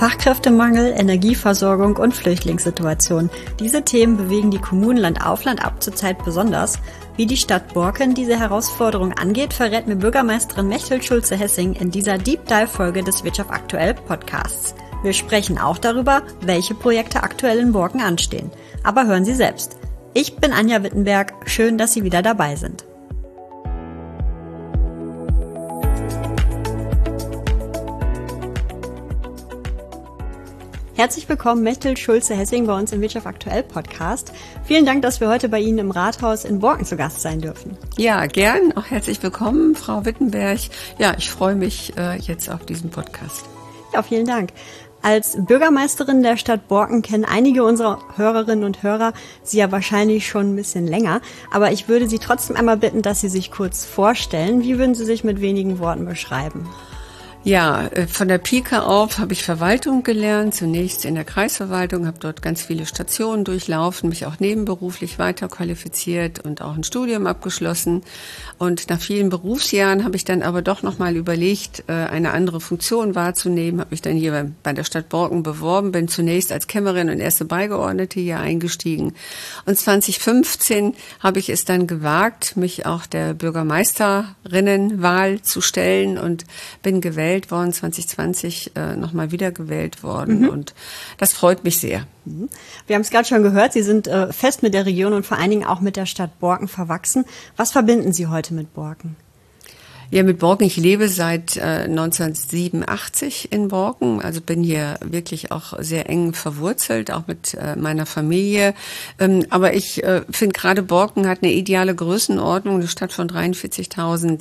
Fachkräftemangel, Energieversorgung und Flüchtlingssituation. Diese Themen bewegen die Kommunen Land auf Land ab zurzeit besonders. Wie die Stadt Borken diese Herausforderung angeht, verrät mir Bürgermeisterin Mechthild Schulze-Hessing in dieser Deep Dive Folge des Wirtschaft aktuell Podcasts. Wir sprechen auch darüber, welche Projekte aktuell in Borken anstehen. Aber hören Sie selbst. Ich bin Anja Wittenberg. Schön, dass Sie wieder dabei sind. Herzlich willkommen, Mechthild Schulze-Hessing, bei uns im Wirtschaft aktuell Podcast. Vielen Dank, dass wir heute bei Ihnen im Rathaus in Borken zu Gast sein dürfen. Ja, gern. Auch herzlich willkommen, Frau Wittenberg. Ja, ich freue mich jetzt auf diesen Podcast. Ja, vielen Dank. Als Bürgermeisterin der Stadt Borken kennen einige unserer Hörerinnen und Hörer Sie ja wahrscheinlich schon ein bisschen länger. Aber ich würde Sie trotzdem einmal bitten, dass Sie sich kurz vorstellen. Wie würden Sie sich mit wenigen Worten beschreiben? Ja, von der Pike auf habe ich Verwaltung gelernt, zunächst in der Kreisverwaltung, habe dort ganz viele Stationen durchlaufen, mich auch nebenberuflich weiterqualifiziert und auch ein Studium abgeschlossen. Und nach vielen Berufsjahren habe ich dann aber doch nochmal überlegt, eine andere Funktion wahrzunehmen, habe mich dann hier bei der Stadt Borken beworben, bin zunächst als Kämmerin und erste Beigeordnete hier eingestiegen. Und 2015 habe ich es dann gewagt, mich auch der Bürgermeisterinnenwahl zu stellen und bin gewählt worden, 2020 nochmal wiedergewählt worden und das freut mich sehr. Wir haben es gerade schon gehört, Sie sind fest mit der Region und vor allen Dingen auch mit der Stadt Borken verwachsen. Was verbinden Sie heute mit Borken? Ja, mit Borken. Ich lebe seit 1987 in Borken, also bin hier wirklich auch sehr eng verwurzelt, auch mit meiner Familie. Aber ich finde gerade Borken hat eine ideale Größenordnung, eine Stadt von 43.000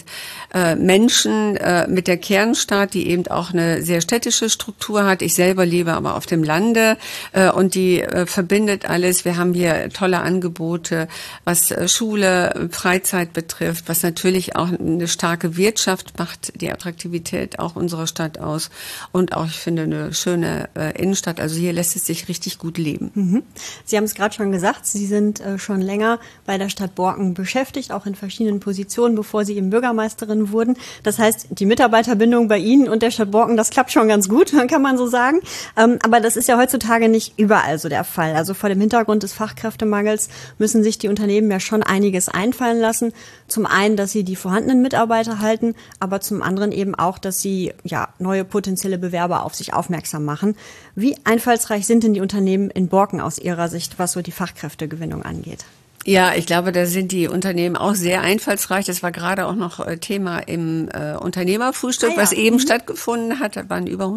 Menschen mit der Kernstadt, die eben auch eine sehr städtische Struktur hat. Ich selber lebe aber auf dem Lande und die verbindet alles. Wir haben hier tolle Angebote, was Schule, Freizeit betrifft, was natürlich auch eine starke Wirtschaft macht die Attraktivität auch unserer Stadt aus und auch, ich finde, eine schöne Innenstadt. Also hier lässt es sich richtig gut leben. Sie haben es gerade schon gesagt, Sie sind schon länger bei der Stadt Borken beschäftigt, auch in verschiedenen Positionen, bevor Sie eben Bürgermeisterin wurden. Das heißt, die Mitarbeiterbindung bei Ihnen und der Stadt Borken, das klappt schon ganz gut, kann man so sagen. Aber das ist ja heutzutage nicht überall so der Fall. Also vor dem Hintergrund des Fachkräftemangels müssen sich die Unternehmen ja schon einiges einfallen lassen. Zum einen, dass sie die vorhandenen Mitarbeiter halten, aber zum anderen eben auch, dass sie neue potenzielle Bewerber auf sich aufmerksam machen. Wie einfallsreich sind denn die Unternehmen in Borken aus Ihrer Sicht, was so die Fachkräftegewinnung angeht? Ja, ich glaube, da sind die Unternehmen auch sehr einfallsreich. Das war gerade auch noch Thema im Unternehmerfrühstück, was eben stattgefunden hat. Da waren über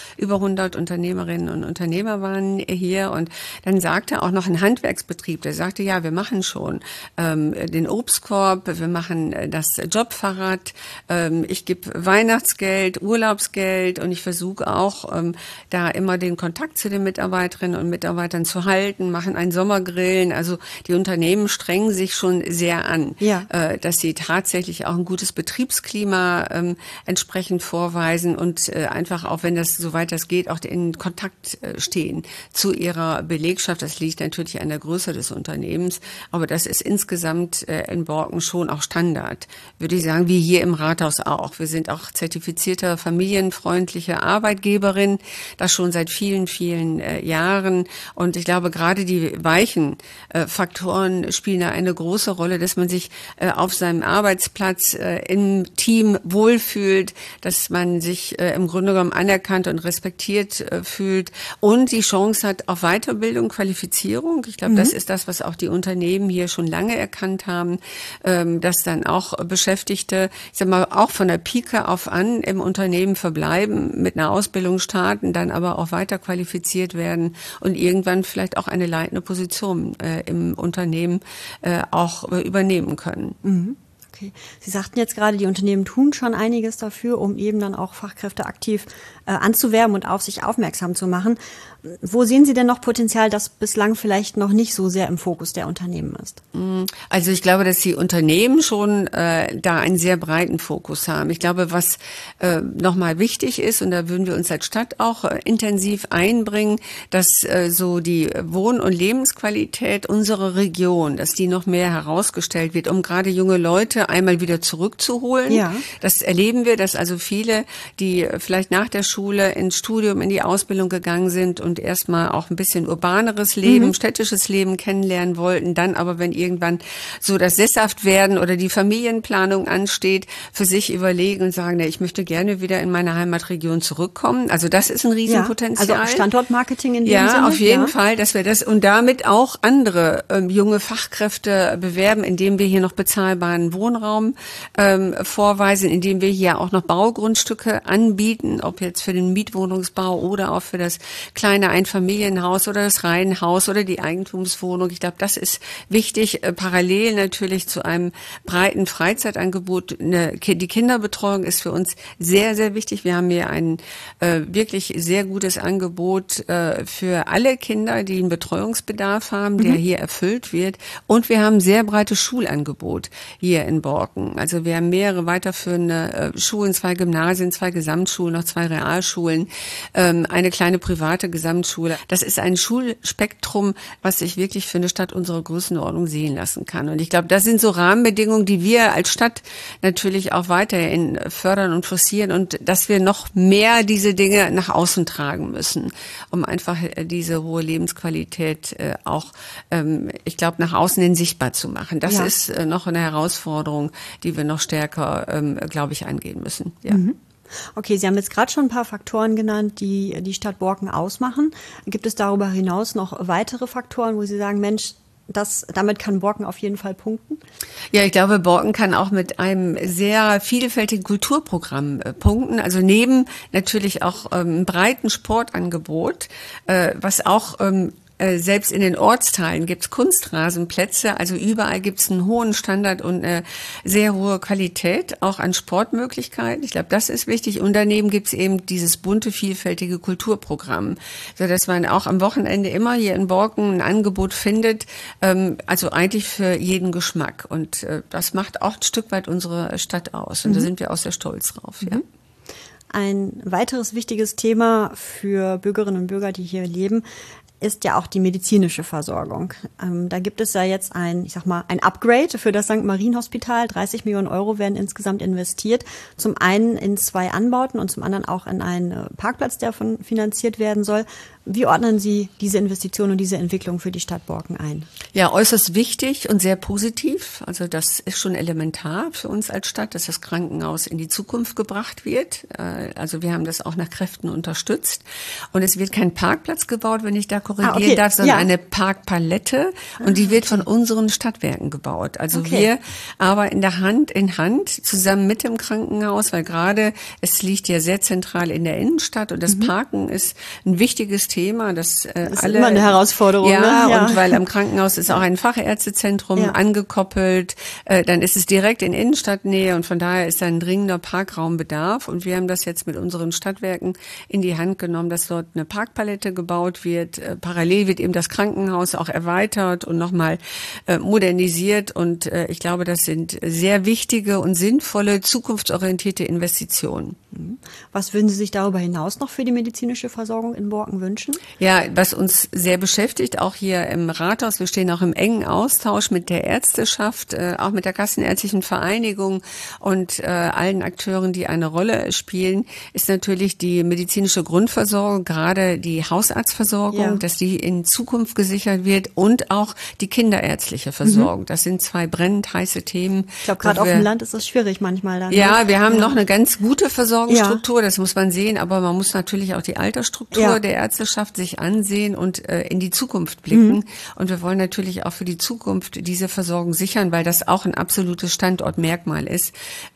100 Unternehmerinnen und Unternehmer waren hier. Und dann sagte auch noch ein Handwerksbetrieb, der sagte, ja, wir machen schon den Obstkorb, wir machen das Jobfahrrad, ich gebe Weihnachtsgeld, Urlaubsgeld und ich versuche auch, da immer den Kontakt zu den Mitarbeiterinnen und Mitarbeitern zu halten, machen einen Sommergrillen. Also die Unternehmen strengen sich schon sehr an, dass sie tatsächlich auch ein gutes Betriebsklima entsprechend vorweisen und einfach auch, wenn das soweit das geht, auch in Kontakt stehen zu ihrer Belegschaft. Das liegt natürlich an der Größe des Unternehmens, aber das ist insgesamt in Borken schon auch Standard, würde ich sagen, wie hier im Rathaus auch. Wir sind auch zertifizierter familienfreundliche Arbeitgeberin, das schon seit vielen, vielen Jahren und ich glaube, gerade die weichen Faktoren spielen da eine große Rolle, dass man sich auf seinem Arbeitsplatz im Team wohlfühlt, dass man sich im Grunde genommen anerkannt und respektiert fühlt und die Chance hat auf Weiterbildung, Qualifizierung. Ich glaube, das ist das, was auch die Unternehmen hier schon lange erkannt haben, dass dann auch Beschäftigte, ich sag mal, auch von der Pike auf an im Unternehmen verbleiben, mit einer Ausbildung starten, dann aber auch weiter qualifiziert werden und irgendwann vielleicht auch eine leitende Position im Unternehmen auch übernehmen können. Okay. Sie sagten jetzt gerade, die Unternehmen tun schon einiges dafür, um eben dann auch Fachkräfte aktiv anzuwerben und auf sich aufmerksam zu machen. Wo sehen Sie denn noch Potenzial, das bislang vielleicht noch nicht so sehr im Fokus der Unternehmen ist? Also ich glaube, dass die Unternehmen schon da einen sehr breiten Fokus haben. Ich glaube, was nochmal wichtig ist, und da würden wir uns als Stadt auch intensiv einbringen, dass so die Wohn- und Lebensqualität unserer Region, dass die noch mehr herausgestellt wird, um gerade junge Leute einmal wieder zurückzuholen. Ja. Das erleben wir, dass also viele, die vielleicht nach der Schule ins Studium, in die Ausbildung gegangen sind und erstmal auch ein bisschen urbaneres Leben, städtisches Leben kennenlernen wollten, dann aber, wenn irgendwann so das Sesshaftwerden oder die Familienplanung ansteht, für sich überlegen und sagen, ich möchte gerne wieder in meine Heimatregion zurückkommen. Also das ist ein Riesenpotenzial. Ja, also Standortmarketing in dem Sinne. Ja, auf jeden Fall, dass wir das und damit auch andere junge Fachkräfte bewerben, indem wir hier noch bezahlbaren Wohnraum vorweisen, indem wir hier auch noch Baugrundstücke anbieten, ob jetzt für den Mietwohnungsbau oder auch für das kleine Einfamilienhaus oder das Reihenhaus oder die Eigentumswohnung. Ich glaube, das ist wichtig, parallel natürlich zu einem breiten Freizeitangebot. Die Kinderbetreuung ist für uns sehr, sehr wichtig. Wir haben hier ein wirklich sehr gutes Angebot für alle Kinder, die einen Betreuungsbedarf haben, der hier erfüllt wird. Und wir haben ein sehr breites Schulangebot hier in Borken. Also wir haben mehrere weiterführende Schulen, 2 Gymnasien, 2 Gesamtschulen, noch 2 Realschulen, eine kleine private Gesamtschule. Das ist ein Schulspektrum, was sich wirklich für eine Stadt unserer Größenordnung sehen lassen kann. Und ich glaube, das sind so Rahmenbedingungen, die wir als Stadt natürlich auch weiterhin fördern und forcieren und dass wir noch mehr diese Dinge nach außen tragen müssen, um einfach diese hohe Lebensqualität auch, ich glaube, nach außen hin sichtbar zu machen. Das ist noch eine Herausforderung, die wir noch stärker, glaube ich, angehen müssen. Ja. Okay, Sie haben jetzt gerade schon ein paar Faktoren genannt, die die Stadt Borken ausmachen. Gibt es darüber hinaus noch weitere Faktoren, wo Sie sagen, Mensch, damit kann Borken auf jeden Fall punkten? Ja, ich glaube, Borken kann auch mit einem sehr vielfältigen Kulturprogramm punkten. Also neben natürlich auch einem breiten Sportangebot, was auch selbst in den Ortsteilen gibt's Kunstrasenplätze, also überall gibt's einen hohen Standard und eine sehr hohe Qualität, auch an Sportmöglichkeiten. Ich glaube, das ist wichtig. Und daneben gibt's eben dieses bunte, vielfältige Kulturprogramm, sodass man auch am Wochenende immer hier in Borken ein Angebot findet, also eigentlich für jeden Geschmack. Und das macht auch ein Stück weit unsere Stadt aus. Und da sind wir auch sehr stolz drauf, ja. Ein weiteres wichtiges Thema für Bürgerinnen und Bürger, die hier leben, ist ja auch die medizinische Versorgung. Da gibt es ja jetzt ein Upgrade für das St. Marienhospital. 30 Millionen Euro werden insgesamt investiert. Zum einen in 2 Anbauten und zum anderen auch in einen Parkplatz, der davon finanziert werden soll. Wie ordnen Sie diese Investition und diese Entwicklung für die Stadt Borken ein? Ja, äußerst wichtig und sehr positiv. Also das ist schon elementar für uns als Stadt, dass das Krankenhaus in die Zukunft gebracht wird. Also wir haben das auch nach Kräften unterstützt. Und es wird kein Parkplatz gebaut, wenn ich da korrigieren darf, sondern eine Parkpalette. Und die wird von unseren Stadtwerken gebaut. Also wir arbeiten da Hand in Hand zusammen mit dem Krankenhaus, weil gerade es liegt ja sehr zentral in der Innenstadt und das Parken ist ein wichtiges Thema, das ist immer eine Herausforderung. Ja, ne? Und weil am Krankenhaus ist auch ein Fachärztezentrum angekoppelt, dann ist es direkt in Innenstadtnähe und von daher ist da ein dringender Parkraumbedarf und wir haben das jetzt mit unseren Stadtwerken in die Hand genommen, dass dort eine Parkpalette gebaut wird. Parallel wird eben das Krankenhaus auch erweitert und nochmal modernisiert und ich glaube, das sind sehr wichtige und sinnvolle, zukunftsorientierte Investitionen. Was würden Sie sich darüber hinaus noch für die medizinische Versorgung in Borken wünschen? Ja, was uns sehr beschäftigt, auch hier im Rathaus, wir stehen auch im engen Austausch mit der Ärzteschaft, auch mit der Kassenärztlichen Vereinigung und allen Akteuren, die eine Rolle spielen, ist natürlich die medizinische Grundversorgung, gerade die Hausarztversorgung, dass die in Zukunft gesichert wird und auch die kinderärztliche Versorgung. Das sind 2 brennend heiße Themen. Ich glaube, gerade auf dem Land ist das schwierig manchmal dann. Ja, wir haben noch eine ganz gute Versorgungsstruktur, das muss man sehen, aber man muss natürlich auch die Altersstruktur der Ärzteschaft sich ansehen und in die Zukunft blicken. Und wir wollen natürlich auch für die Zukunft diese Versorgung sichern, weil das auch ein absolutes Standortmerkmal ist,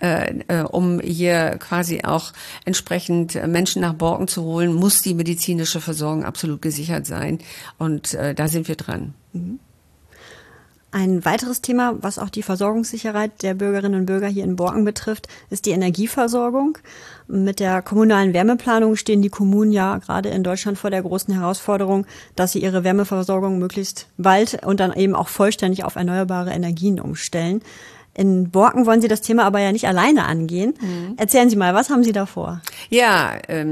um hier quasi auch entsprechend Menschen nach Borken zu holen, muss die medizinische Versorgung absolut gesichert sein. Und da sind wir dran. Ein weiteres Thema, was auch die Versorgungssicherheit der Bürgerinnen und Bürger hier in Borken betrifft, ist die Energieversorgung. Mit der kommunalen Wärmeplanung stehen die Kommunen ja gerade in Deutschland vor der großen Herausforderung, dass sie ihre Wärmeversorgung möglichst bald und dann eben auch vollständig auf erneuerbare Energien umstellen. In Borken wollen Sie das Thema aber ja nicht alleine angehen. Erzählen Sie mal, was haben Sie da vor? Ja,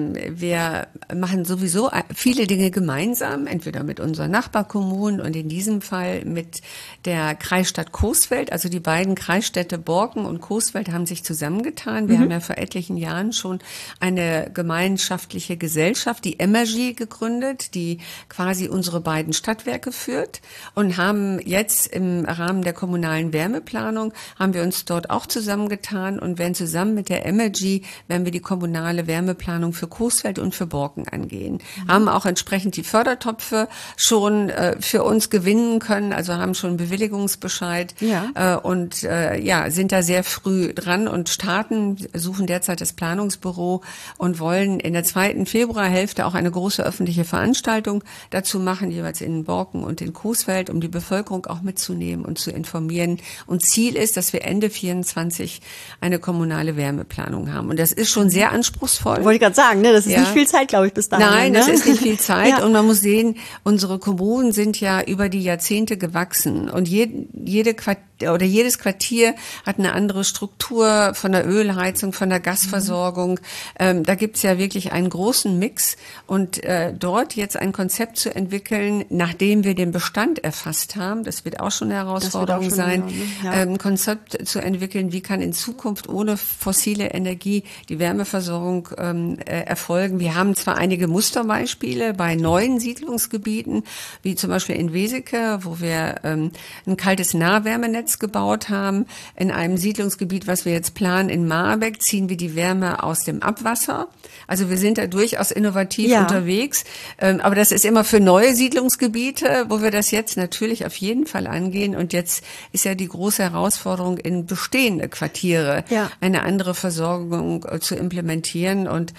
wir machen sowieso viele Dinge gemeinsam, entweder mit unseren Nachbarkommunen und in diesem Fall mit der Kreisstadt Coesfeld. Also die beiden Kreisstädte Borken und Coesfeld haben sich zusammengetan. Wir haben ja vor etlichen Jahren schon eine gemeinschaftliche Gesellschaft, die Emergy, gegründet, die quasi unsere beiden Stadtwerke führt, und haben jetzt im Rahmen der kommunalen Wärmeplanung haben wir uns dort auch zusammengetan und werden zusammen mit der Emergy, werden wir die kommunale Wärmeplanung für Coesfeld und für Borken angehen. Haben auch entsprechend die Fördertöpfe schon für uns gewinnen können, also haben schon einen Bewilligungsbescheid und sind da sehr früh dran und suchen derzeit das Planungsbüro und wollen in der 2. Februarhälfte auch eine große öffentliche Veranstaltung dazu machen, jeweils in Borken und in Coesfeld, um die Bevölkerung auch mitzunehmen und zu informieren. Und Ziel ist, dass wir Ende 24 eine kommunale Wärmeplanung haben. Und das ist schon sehr anspruchsvoll. Wollte ich gerade sagen, ne? Das ist nicht viel Zeit, glaube ich, bis dahin. Nein, ne? Das ist nicht viel Zeit. Und man muss sehen, unsere Kommunen sind ja über die Jahrzehnte gewachsen. Und jedes Quartier hat eine andere Struktur von der Ölheizung, von der Gasversorgung. Da gibt's ja wirklich einen großen Mix. Und dort jetzt ein Konzept zu entwickeln, nachdem wir den Bestand erfasst haben, das wird auch schon eine Herausforderung sein, ein Konzept zu entwickeln, wie kann in Zukunft ohne fossile Energie die Wärmeversorgung erfolgen. Wir haben zwar einige Musterbeispiele bei neuen Siedlungsgebieten, wie zum Beispiel in Weseke, wo wir ein kaltes Nahwärmenetz gebaut haben. In einem Siedlungsgebiet, was wir jetzt planen, in Marbeck, ziehen wir die Wärme aus dem Abwasser. Also wir sind da durchaus innovativ unterwegs. Aber das ist immer für neue Siedlungsgebiete, wo wir das jetzt natürlich auf jeden Fall angehen. Und jetzt ist ja die große Herausforderung, in bestehende Quartiere eine andere Versorgung zu implementieren. Und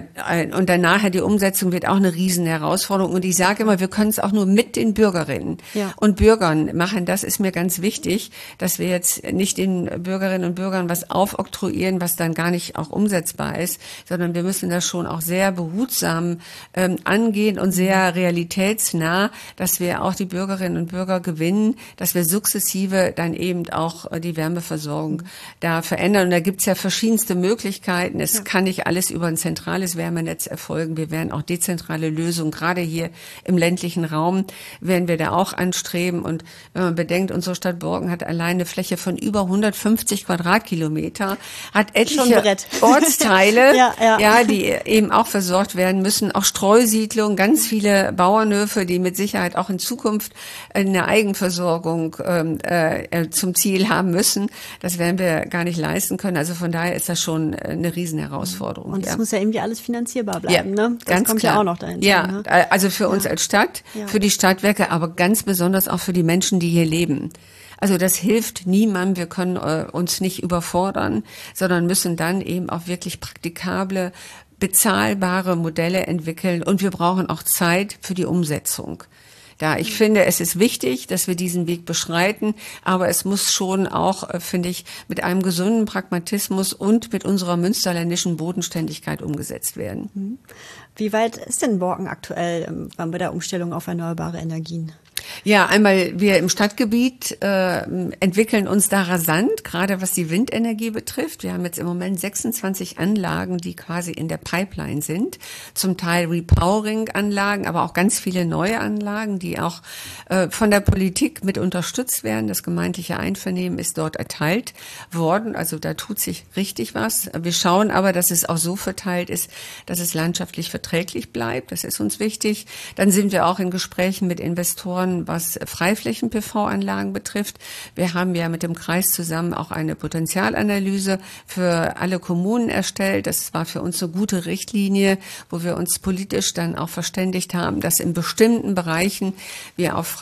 danach die Umsetzung wird auch eine riesen Herausforderung. Und ich sage immer, wir können es auch nur mit den Bürgerinnen und Bürgern machen. Das ist mir ganz wichtig, dass wir jetzt nicht den Bürgerinnen und Bürgern was aufoktroyieren, was dann gar nicht auch umsetzbar ist, sondern wir müssen das schon auch sehr behutsam angehen und sehr realitätsnah, dass wir auch die Bürgerinnen und Bürger gewinnen, dass wir sukzessive dann eben auch die Wärmeversorgung da verändern. Und da gibt's ja verschiedenste Möglichkeiten. Es kann nicht alles über ein zentrales Wärmenetz erfolgen. Wir werden auch dezentrale Lösungen, gerade hier im ländlichen Raum, werden wir da auch anstreben. Und wenn man bedenkt, unsere Stadt Borken hat allein eine Fläche von über 150 Quadratkilometer, hat etliche Ortsteile, die eben auch versorgt werden müssen, auch Streusiedlungen, ganz viele Bauernhöfe, die mit Sicherheit auch in Zukunft eine Eigenversorgung zum Ziel haben müssen. Das werden wir gar nicht leisten können. Also von daher ist das schon eine Riesenherausforderung. Und es muss ja irgendwie alles finanzierbar bleiben, ne? Das kommt klar. Ja auch noch dahinter. Ja, ne? Also für uns als Stadt, für die Stadtwerke, aber ganz besonders auch für die Menschen, die hier leben. Also das hilft niemandem, wir können uns nicht überfordern, sondern müssen dann eben auch wirklich praktikable, bezahlbare Modelle entwickeln, und wir brauchen auch Zeit für die Umsetzung. Ich finde, es ist wichtig, dass wir diesen Weg beschreiten, aber es muss schon auch, finde ich, mit einem gesunden Pragmatismus und mit unserer münsterländischen Bodenständigkeit umgesetzt werden. Wie weit ist denn Borken aktuell bei der Umstellung auf erneuerbare Energien? Ja, einmal wir im Stadtgebiet entwickeln uns da rasant, gerade was die Windenergie betrifft. Wir haben jetzt im Moment 26 Anlagen, die quasi in der Pipeline sind. Zum Teil Repowering-Anlagen, aber auch ganz viele neue Anlagen, die auch von der Politik mit unterstützt werden. Das gemeindliche Einvernehmen ist dort erteilt worden. Also da tut sich richtig was. Wir schauen aber, dass es auch so verteilt ist, dass es landschaftlich verträglich bleibt. Das ist uns wichtig. Dann sind wir auch in Gesprächen mit Investoren, was Freiflächen-PV-Anlagen betrifft. Wir haben ja mit dem Kreis zusammen auch eine Potenzialanalyse für alle Kommunen erstellt. Das war für uns eine gute Richtlinie, wo wir uns politisch dann auch verständigt haben, dass in bestimmten Bereichen wir auf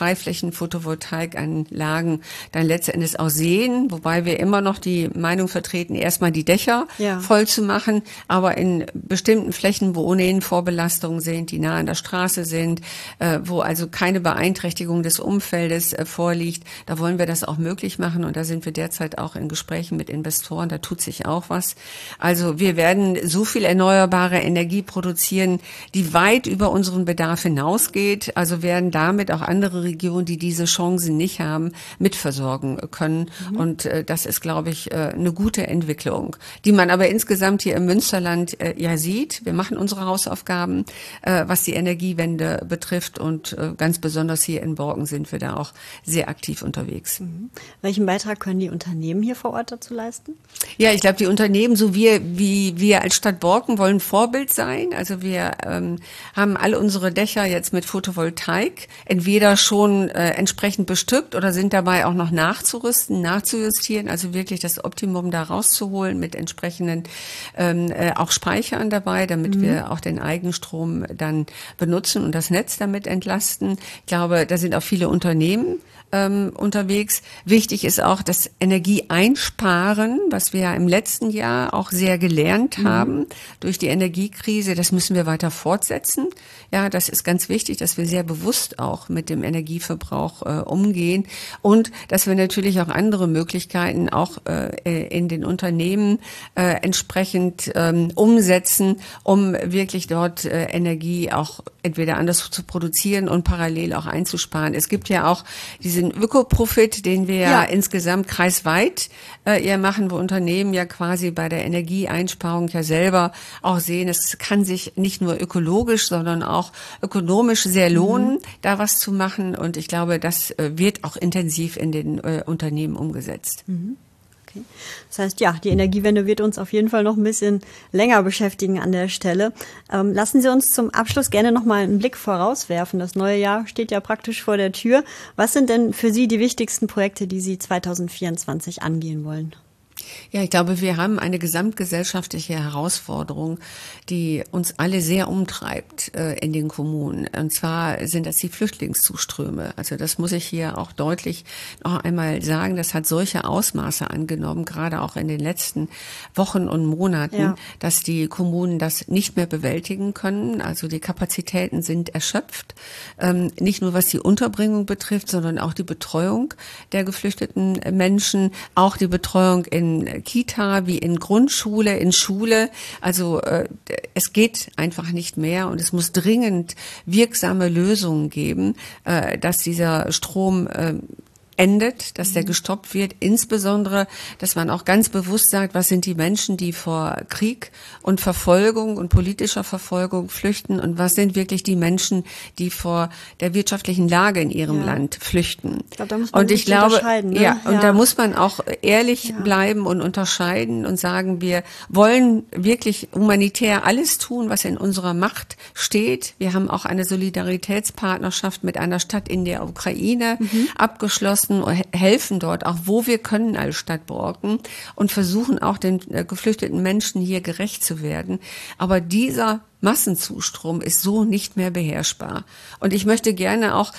Freiflächen-Photovoltaikanlagen dann letztendlich auch sehen, wobei wir immer noch die Meinung vertreten, erstmal die Dächer voll zu machen, aber in bestimmten Flächen, wo ohnehin Vorbelastungen sind, die nah an der Straße sind, wo also keine Beeinträchtigung Beeinträchtigung des Umfeldes vorliegt. Da wollen wir das auch möglich machen und da sind wir derzeit auch in Gesprächen mit Investoren. Da tut sich auch was. Also wir werden so viel erneuerbare Energie produzieren, die weit über unseren Bedarf hinausgeht. Also werden damit auch andere Regionen, die diese Chancen nicht haben, mitversorgen können. Und das ist, glaube ich, eine gute Entwicklung, die man aber insgesamt hier im Münsterland ja sieht. Wir machen unsere Hausaufgaben, was die Energiewende betrifft und ganz besonders hier in Borken sind wir da auch sehr aktiv unterwegs. Welchen Beitrag können die Unternehmen hier vor Ort dazu leisten? Ja, ich glaube, die Unternehmen, so wie wir als Stadt Borken wollen Vorbild sein. Also wir haben alle unsere Dächer jetzt mit Photovoltaik, entweder schon entsprechend bestückt oder sind dabei auch noch nachzurüsten, nachzujustieren, also wirklich das Optimum da rauszuholen mit entsprechenden auch Speichern dabei, damit wir auch den Eigenstrom dann benutzen und das Netz damit entlasten. Ich glaube, da sind auch viele Unternehmen unterwegs. Wichtig ist auch das Energieeinsparen, was wir ja im letzten Jahr auch sehr gelernt haben durch die Energiekrise. Das müssen wir weiter fortsetzen. Ja, das ist ganz wichtig, dass wir sehr bewusst auch mit dem Energieverbrauch umgehen und dass wir natürlich auch andere Möglichkeiten auch in den Unternehmen entsprechend umsetzen, um wirklich dort Energie auch entweder anders zu produzieren und parallel auch einzusparen. Es gibt ja auch diesen Ökoprofit, den wir ja insgesamt kreisweit machen, wo Unternehmen ja quasi bei der Energieeinsparung ja selber auch sehen, es kann sich nicht nur ökologisch, sondern auch ökonomisch sehr lohnen, da was zu machen. Und ich glaube, das wird auch intensiv in den Unternehmen umgesetzt. Okay. Das heißt, ja, die Energiewende wird uns auf jeden Fall noch ein bisschen länger beschäftigen an der Stelle. Lassen Sie uns zum Abschluss gerne noch mal einen Blick vorauswerfen. Das neue Jahr steht ja praktisch vor der Tür. Was sind denn für Sie die wichtigsten Projekte, die Sie 2024 angehen wollen? Ja, ich glaube, wir haben eine gesamtgesellschaftliche Herausforderung, die uns alle sehr umtreibt in den Kommunen. Und zwar sind das die Flüchtlingszuströme. Also das muss ich hier auch deutlich noch einmal sagen. Das hat solche Ausmaße angenommen, gerade auch in den letzten Wochen und Monaten, dass die Kommunen das nicht mehr bewältigen können. Also die Kapazitäten sind erschöpft. Nicht nur was die Unterbringung betrifft, sondern auch die Betreuung der geflüchteten Menschen, auch die Betreuung in Kita wie in Grundschule, in Schule. Also es geht einfach nicht mehr und es muss dringend wirksame Lösungen geben, dass dieser Strom endet, dass der gestoppt wird, insbesondere, dass man auch ganz bewusst sagt, was sind die Menschen, die vor Krieg und Verfolgung und politischer Verfolgung flüchten und was sind wirklich die Menschen, die vor der wirtschaftlichen Lage in ihrem Land flüchten. Ich glaube, da muss man unterscheiden. Ne? Und da muss man auch ehrlich bleiben und unterscheiden und sagen, wir wollen wirklich humanitär alles tun, was in unserer Macht steht. Wir haben auch eine Solidaritätspartnerschaft mit einer Stadt in der Ukraine abgeschlossen, helfen dort auch, wo wir können als Stadt Borken und versuchen auch den geflüchteten Menschen hier gerecht zu werden. Aber dieser Massenzustrom ist so nicht mehr beherrschbar. Und ich möchte gerne auch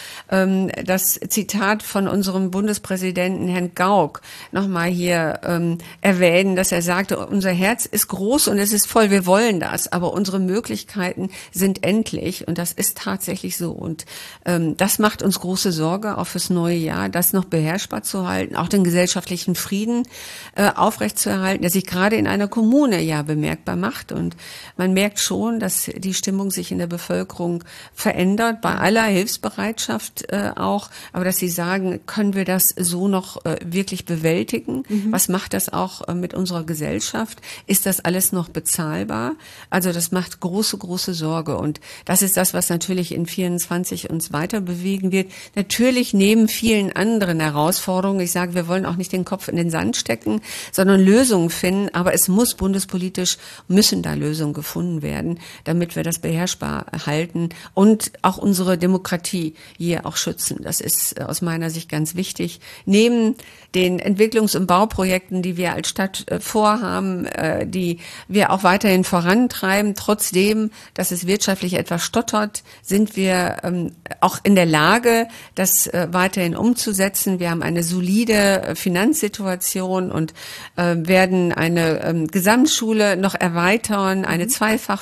das Zitat von unserem Bundespräsidenten Herrn Gauck nochmal hier erwähnen, dass er sagte, unser Herz ist groß und es ist voll, wir wollen das, aber unsere Möglichkeiten sind endlich und das ist tatsächlich so. Und das macht uns große Sorge, auch fürs neue Jahr, das noch beherrschbar zu halten, auch den gesellschaftlichen Frieden aufrechtzuerhalten, der sich gerade in einer Kommune ja bemerkbar macht. Und man merkt schon, dass die Stimmung sich in der Bevölkerung verändert, bei aller Hilfsbereitschaft auch, aber dass sie sagen, können wir das so noch wirklich bewältigen? Was macht das auch mit unserer Gesellschaft? Ist das alles noch bezahlbar? Also das macht große, große Sorge und das ist das, was natürlich in 24 uns weiter bewegen wird. Natürlich neben vielen anderen Herausforderungen, ich sage, wir wollen auch nicht den Kopf in den Sand stecken, sondern Lösungen finden, aber es muss bundespolitisch, müssen da Lösungen gefunden werden, damit wir das beherrschbar halten und auch unsere Demokratie hier auch schützen. Das ist aus meiner Sicht ganz wichtig. Neben den Entwicklungs- und Bauprojekten, die wir als Stadt vorhaben, die wir auch weiterhin vorantreiben, trotzdem, dass es wirtschaftlich etwas stottert, sind wir auch in der Lage, das weiterhin umzusetzen. Wir haben eine solide Finanzsituation und werden eine Gesamtschule noch erweitern, eine Zweifachsporthalle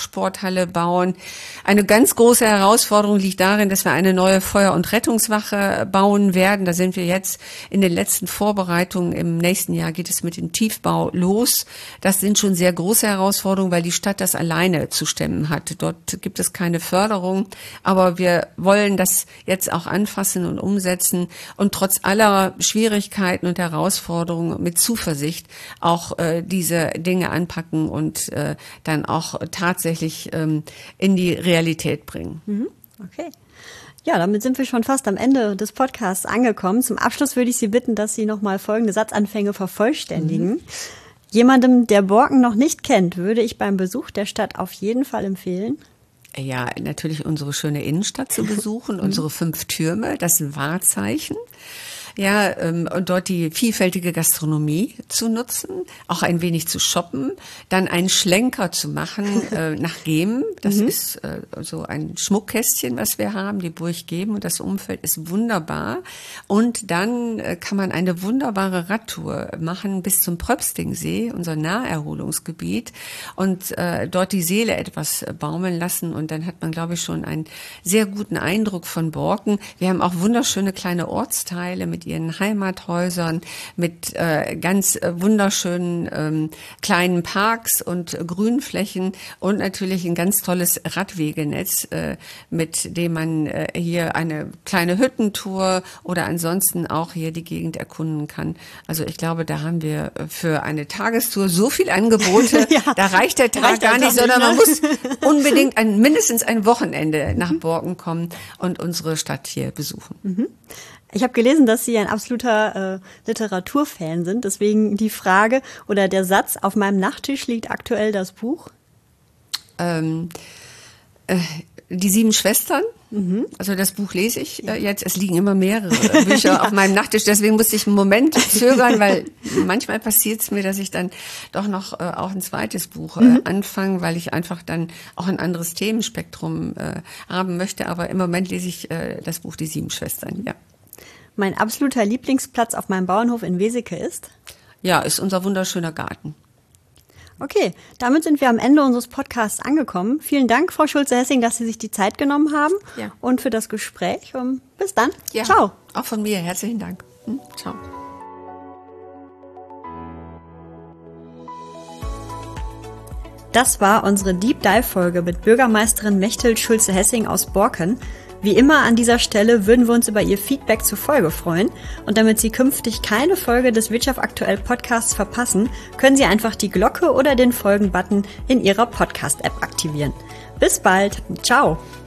Sporthalle bauen. Eine ganz große Herausforderung liegt darin, dass wir eine neue Feuer- und Rettungswache bauen werden. Da sind wir jetzt in den letzten Vorbereitungen. Im nächsten Jahr geht es mit dem Tiefbau los. Das sind schon sehr große Herausforderungen, weil die Stadt das alleine zu stemmen hat. Dort gibt es keine Förderung, aber wir wollen das jetzt auch anfassen und umsetzen und trotz aller Schwierigkeiten und Herausforderungen mit Zuversicht auch diese Dinge anpacken und dann auch tatsächlich in die Realität bringen. Okay. Ja, damit sind wir schon fast am Ende des Podcasts angekommen. Zum Abschluss würde ich Sie bitten, dass Sie nochmal folgende Satzanfänge vervollständigen. Jemandem, der Borken noch nicht kennt, würde ich beim Besuch der Stadt auf jeden Fall empfehlen? Ja, natürlich unsere schöne Innenstadt zu besuchen, unsere 5 Türme, das Wahrzeichen. Ja, und dort die vielfältige Gastronomie zu nutzen, auch ein wenig zu shoppen, dann einen Schlenker zu machen nach Gemen. Das ist so ein Schmuckkästchen, was wir haben, die Burg Gemen, und das Umfeld ist wunderbar. Und dann kann man eine wunderbare Radtour machen bis zum Pröpstingsee, unser Naherholungsgebiet, und dort die Seele etwas baumeln lassen. Und dann hat man, glaube ich, schon einen sehr guten Eindruck von Borken. Wir haben auch wunderschöne kleine Ortsteile mit ihren Heimathäusern, mit ganz wunderschönen kleinen Parks und Grünflächen und natürlich ein ganz tolles Radwegenetz, mit dem man hier eine kleine Hüttentour oder ansonsten auch hier die Gegend erkunden kann. Also ich glaube, da haben wir für eine Tagestour so viel Angebote, ja, da reicht der Tag gar nicht, sondern man muss unbedingt mindestens ein Wochenende nach Borken kommen und unsere Stadt hier besuchen. Ich habe gelesen, dass Sie ein absoluter Literaturfan sind. Deswegen die Frage oder der Satz: Auf meinem Nachttisch liegt aktuell das Buch. Die 7 Schwestern. Also das Buch lese ich jetzt. Es liegen immer mehrere Bücher auf meinem Nachttisch. Deswegen musste ich einen Moment zögern, weil manchmal passiert es mir, dass ich dann doch noch auch ein zweites Buch anfange, weil ich einfach dann auch ein anderes Themenspektrum haben möchte. Aber im Moment lese ich das Buch Die 7 Schwestern, ja. Mein absoluter Lieblingsplatz auf meinem Bauernhof in Weseke ist? Ja, ist unser wunderschöner Garten. Okay, damit sind wir am Ende unseres Podcasts angekommen. Vielen Dank, Frau Schulze-Hessing, dass Sie sich die Zeit genommen haben und für das Gespräch. Bis dann. Ja, ciao. Auch von mir herzlichen Dank. Ciao. Das war unsere Deep Dive-Folge mit Bürgermeisterin Mechthild Schulze-Hessing aus Borken. Wie immer an dieser Stelle würden wir uns über Ihr Feedback zur Folge freuen. Und damit Sie künftig keine Folge des Wirtschaft aktuell Podcasts verpassen, können Sie einfach die Glocke oder den Folgen-Button in Ihrer Podcast-App aktivieren. Bis bald. Ciao.